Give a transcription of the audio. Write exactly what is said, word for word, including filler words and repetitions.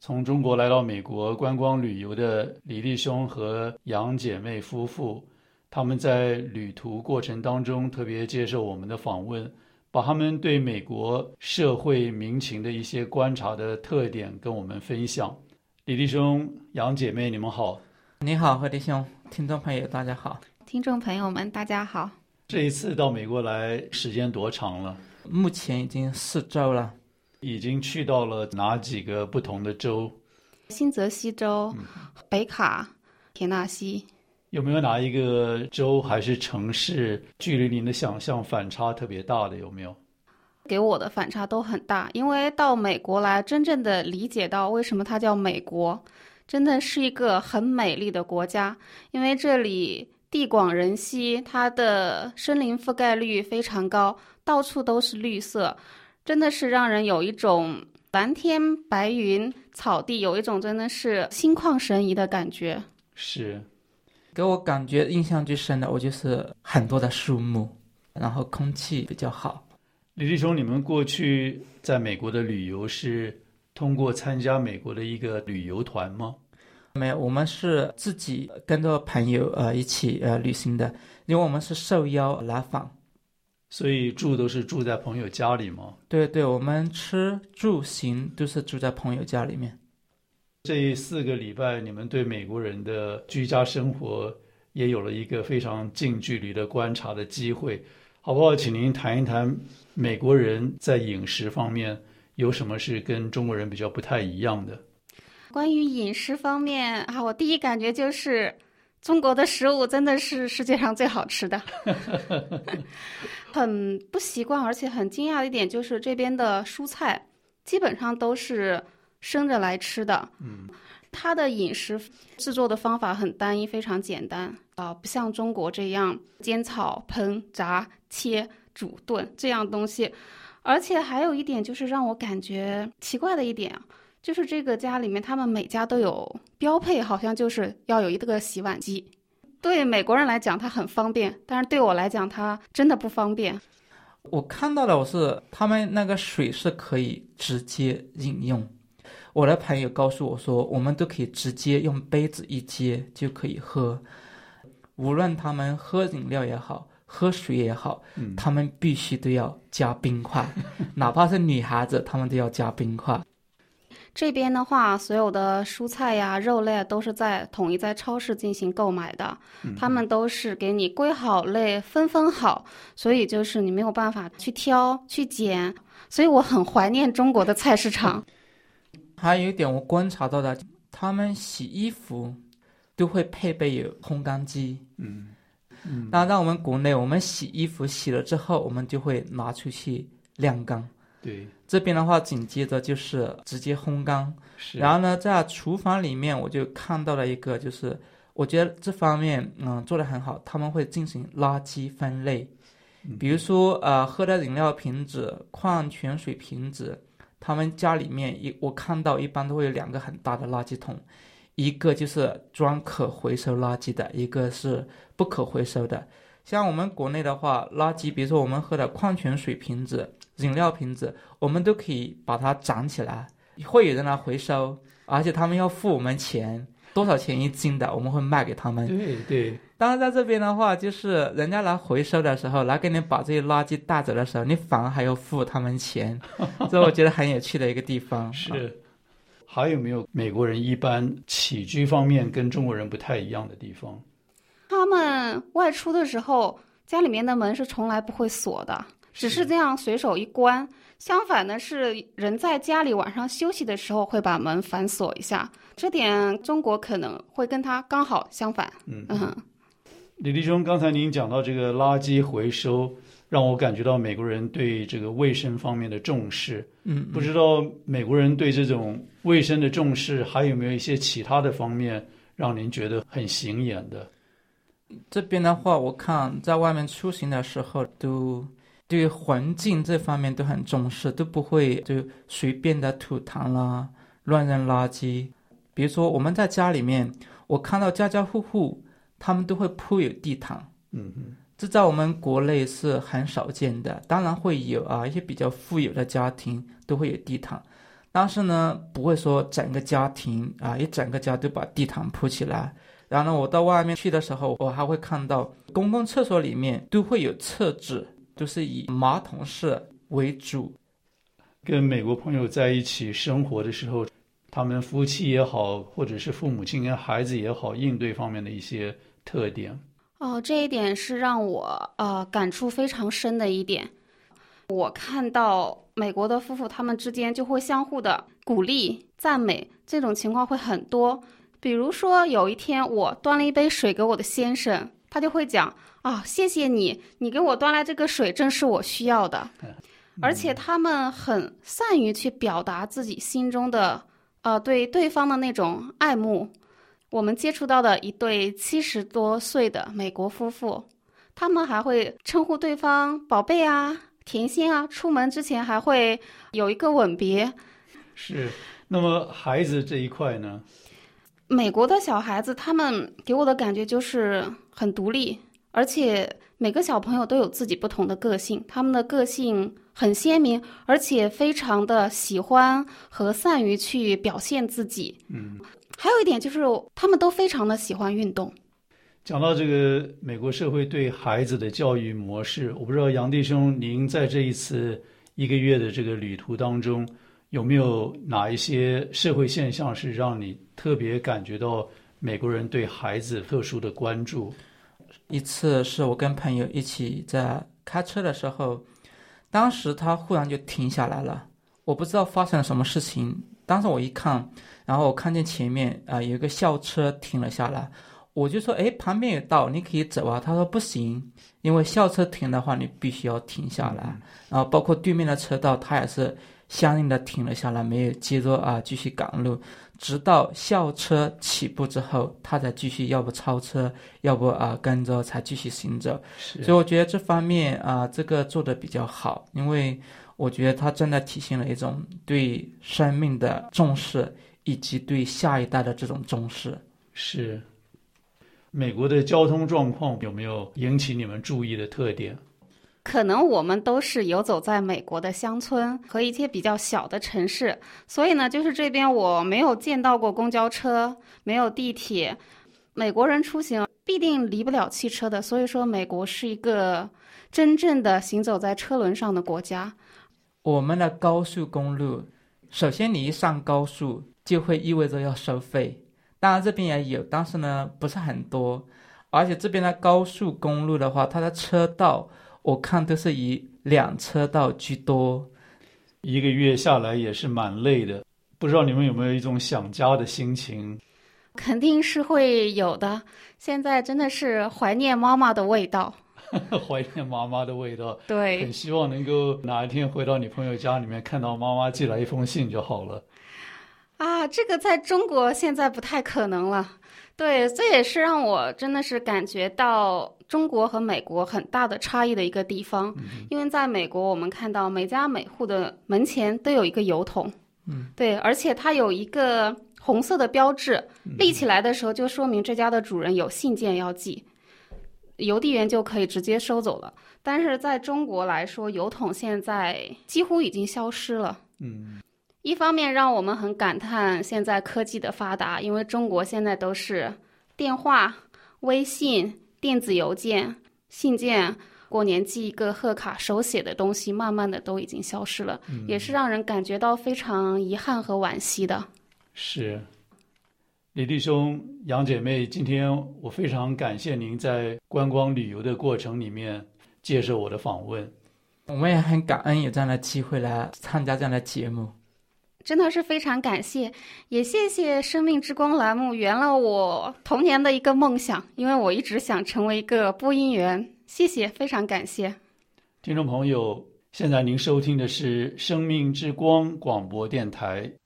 从中国来到美国观光旅游的李立兄和杨姐妹夫妇，他们在旅途过程当中特别接受我们的访问，把他们对美国社会民情的一些观察的特点跟我们分享。李立兄、杨姐妹，你们好。 你好，何弟兄，听众朋友大家好。 听众朋友们大家好。 这一次到美国来时间多长了？ 目前已经四周了。 已经去到了哪几个不同的州？ 新泽西州、嗯、北卡、田纳西。 有没有哪一个州还是城市距离您的想象反差特别大的？有没有？ 给我的反差都很大，因为到美国来真正的理解到为什么它叫美国，真的是一个很美丽的国家。因为这里地广人稀，它的森林覆盖率非常高，到处都是绿色，真的是让人有一种蓝天白云草地，有一种真的是心旷神怡的感觉。 是给我感觉印象最深的，我就是很多的树木，然后空气比较好。 李立兄，你们过去在美国的旅游是通过参加美国的一个旅游团吗？ 没有，我们是自己跟着朋友呃一起呃旅行的，因为我们是受邀来访。 所以住都是住在朋友家里吗？ 对对，我们吃住行都是住在朋友家里面。 这四个礼拜你们对美国人的居家生活也有了一个非常近距离的观察的机会，好不好？请您谈一谈美国人在饮食方面有什么是跟中国人比较不太一样的。 关于饮食方面啊，我第一感觉就是中国的食物真的是世界上最好吃的。很不习惯而且很惊讶的一点就是这边的蔬菜基本上都是生着来吃的。嗯，它的饮食制作的方法很单一，非常简单啊、呃，不像中国这样煎炒烹炸切煮炖这样东西。而且还有一点就是让我感觉奇怪的一点啊，就是这个家里面他们每家都有标配，好像就是要有一个洗碗机。对美国人来讲它很方便，但是对我来讲它真的不方便。 我看到了，我是他们那个水是可以直接饮用。我的朋友告诉我说，我们都可以直接用杯子一接就可以喝。无论他们喝饮料也好，喝水也好，嗯、他们必须都要加冰块，哪怕是女孩子，他们都要加冰块。 这边的话，所有的蔬菜呀、肉类都是在统一在超市进行购买的，嗯、他们都是给你归好类、分分好，所以就是你没有办法去挑、去捡，所以我很怀念中国的菜市场。 还有一点我观察到的，他们洗衣服都会配备有烘干机。嗯嗯，那在我们国内，我们洗衣服洗了之后，我们就会拿出去晾干。 对， 这边的话紧接着就是直接烘干。然后呢，在厨房里面我就看到了一个，就是我觉得这方面嗯做得很好，他们会进行垃圾分类。比如说呃喝的饮料瓶子、矿泉水瓶子，他们家里面一我看到一般都会有两个很大的垃圾桶，一个就是装可回收垃圾的，一个是不可回收的。像我们国内的话，垃圾比如说我们喝的矿泉水瓶子、饮料瓶子，我们都可以把它攒起来，会有人来回收，而且他们要付我们钱，多少钱一斤的，我们会卖给他们。 对对。 当然在这边的话，就是人家来回收的时候，来给你把这些垃圾带走的时候，你反而还要付他们钱，这我觉得很有趣的一个地方。 是。还有没有美国人一般起居方面跟中国人不太一样的地方？ 他们外出的时候，家里面的门是从来不会锁的，只是这样随手一关。相反的是，人在家里晚上休息的时候会把门反锁一下，这点中国可能会跟他刚好相反。嗯嗯。 李立兄，刚才您讲到这个垃圾回收，让我感觉到美国人对这个卫生方面的重视。嗯，不知道美国人对这种卫生的重视，还有没有一些其他的方面让您觉得很显眼的？ 这边的话，我看在外面出行的时候，都对环境这方面都很重视，都不会就随便的吐痰啦、乱扔垃圾。比如说我们在家里面，我看到家家户户他们都会铺有地毯。嗯嗯。这在我们国内是很少见的，当然会有啊，一些比较富有的家庭都会有地毯， 但是呢不会说整个家庭啊一整个家都把地毯铺起来。然后呢我到外面去的时候，我还会看到公共厕所里面都会有厕纸，都是以马桶式为主。 跟美国朋友在一起生活的时候，他们夫妻也好，或者是父母亲跟孩子也好，应对方面的一些特点。 哦，这一点是让我呃感触非常深的一点。我看到美国的夫妇他们之间就会相互的鼓励赞美，这种情况会很多。比如说有一天我端了一杯水给我的先生，他就会讲啊，谢谢你，你给我端来这个水正是我需要的。而且他们很善于去表达自己心中的呃对对方的那种爱慕。我们接触到的一对七十多岁的美国夫妇，他们还会称呼对方宝贝啊、甜心啊，出门之前还会有一个吻别。 是，那么孩子这一块呢？ 美国的小孩子他们给我的感觉就是很独立，而且每个小朋友都有自己不同的个性，他们的个性很鲜明，而且非常的喜欢和善于去表现自己。 嗯， 还有一点就是他们都非常的喜欢运动。 讲到这个美国社会对孩子的教育模式，我不知道杨弟兄您在这一次一个月的这个旅途当中，有没有哪一些社会现象是让你特别感觉到美国人对孩子特殊的关注？ 一次是我跟朋友一起在开车的时候，当时他忽然就停下来了，我不知道发生了什么事情。当时我一看，然后我看见前面啊、呃、有一个校车停了下来，我就说，哎，旁边有道，你可以走啊。他说不行，因为校车停的话，你必须要停下来。嗯、然后包括对面的车道，他也是相应的停了下来，没有接着啊继续赶路，直到校车起步之后，他才继续，要不超车，要不啊跟着才继续行走。所以我觉得这方面啊这个做得比较好，因为我觉得它真的体现了一种对生命的重视，以及对下一代的这种重视。 是。美国的交通状况有没有引起你们注意的特点？ 可能我们都是游走在美国的乡村和一些比较小的城市，所以呢，就是这边我没有见到过公交车，没有地铁。美国人出行必定离不了汽车的，所以说美国是一个真正的行走在车轮上的国家。 我们的高速公路，首先你一上高速就会意味着要收费，当然这边也有，但是呢不是很多。而且这边的高速公路的话，它的车道我看都是以两车道居多。 一个月下来也是蛮累的，不知道你们有没有一种想家的心情？ 肯定是会有的，现在真的是怀念妈妈的味道。 怀念妈妈的味道， 对， 很希望能够哪一天回到你朋友家里面，看到妈妈寄来一封信就好了。 啊，这个在中国现在不太可能了。对，这也是让我真的是感觉到中国和美国很大的差异的一个地方。嗯、因为在美国，我们看到每家每户的门前都有一个邮筒，嗯，对，而且它有一个红色的标志，立起来的时候就说明这家的主人有信件要寄。邮递员就可以直接收走了。但是在中国来说，邮筒现在几乎已经消失了。嗯，一方面让我们很感叹现在科技的发达，因为中国现在都是电话、微信、电子邮件、信件，过年寄一个贺卡，手写的东西慢慢的都已经消失了，嗯、也是让人感觉到非常遗憾和惋惜的。 是。李弟兄、杨姐妹，今天我非常感谢您在观光旅游的过程里面接受我的访问。 我们也很感恩有这样的机会来参加这样的节目， 真的是非常感谢，也谢谢生命之光栏目圆了我童年的一个梦想，因为我一直想成为一个播音员。谢谢，非常感谢。 听众朋友，现在您收听的是生命之光广播电台。